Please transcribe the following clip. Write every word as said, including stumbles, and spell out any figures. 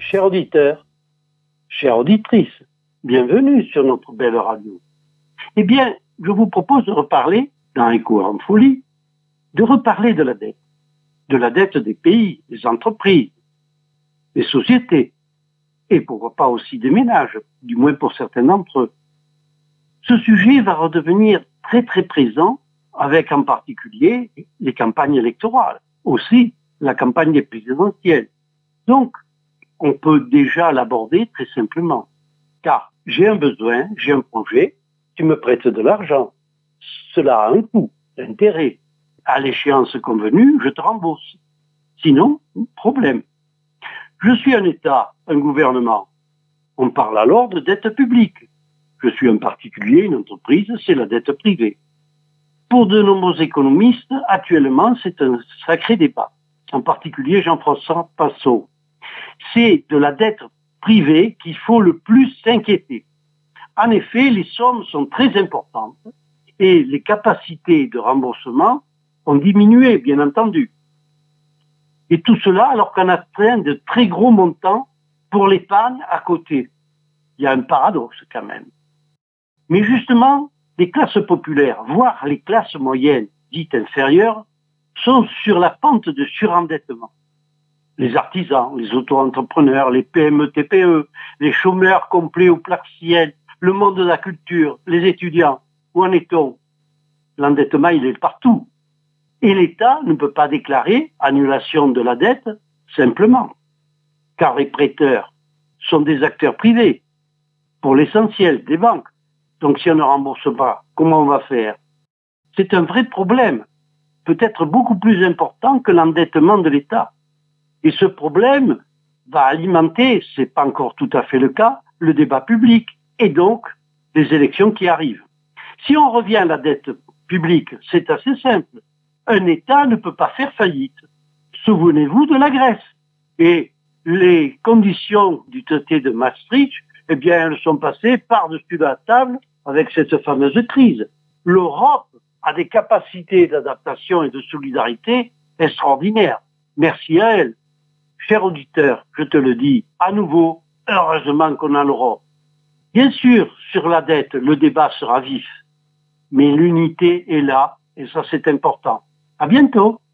Chers auditeurs, chères auditrices, bienvenue sur notre belle radio. Eh bien, je vous propose de reparler, dans Écho en folie, de reparler de la dette. De la dette des pays, des entreprises, des sociétés, et pourquoi pas aussi des ménages, du moins pour certains d'entre eux. Ce sujet va redevenir très très présent avec en particulier les campagnes électorales, aussi la campagne des présidentielles. Donc, on peut déjà l'aborder très simplement. Car j'ai un besoin, j'ai un projet, tu me prêtes de l'argent. Cela a un coût, intérêt. À l'échéance convenue, je te rembourse. Sinon, problème. Je suis un État, un gouvernement. On parle alors de dette publique. Je suis un particulier, une entreprise, c'est la dette privée. Pour de nombreux économistes, actuellement, c'est un sacré débat. En particulier Jean-François Passot. C'est de la dette privée qu'il faut le plus s'inquiéter. En effet, les sommes sont très importantes et les capacités de remboursement ont diminué, bien entendu. Et tout cela alors qu'on atteint de très gros montants pour l'épargne à côté. Il y a un paradoxe quand même. Mais justement, les classes populaires, voire les classes moyennes, dites inférieures, sont sur la pente de surendettement. Les artisans, les auto-entrepreneurs, les P M E T P E, les chômeurs complets ou partiels, le monde de la culture, les étudiants. Où en est-on? L'endettement, il est partout. Et l'État ne peut pas déclarer annulation de la dette simplement. Car les prêteurs sont des acteurs privés, pour l'essentiel, des banques. Donc si on ne rembourse pas, comment on va faire? C'est un vrai problème, peut-être beaucoup plus important que l'endettement de l'État. Et ce problème va alimenter, c'est pas encore tout à fait le cas, le débat public et donc les élections qui arrivent. Si on revient à la dette publique, c'est assez simple. Un État ne peut pas faire faillite. Souvenez-vous de la Grèce. Et les conditions du traité de Maastricht, eh bien, elles sont passées par-dessus la table avec cette fameuse crise. L'Europe a des capacités d'adaptation et de solidarité extraordinaires. Merci à elle. Cher auditeur, je te le dis à nouveau, heureusement qu'on a l'Europe. Bien sûr, sur la dette, le débat sera vif. Mais l'unité est là, et ça c'est important. À bientôt.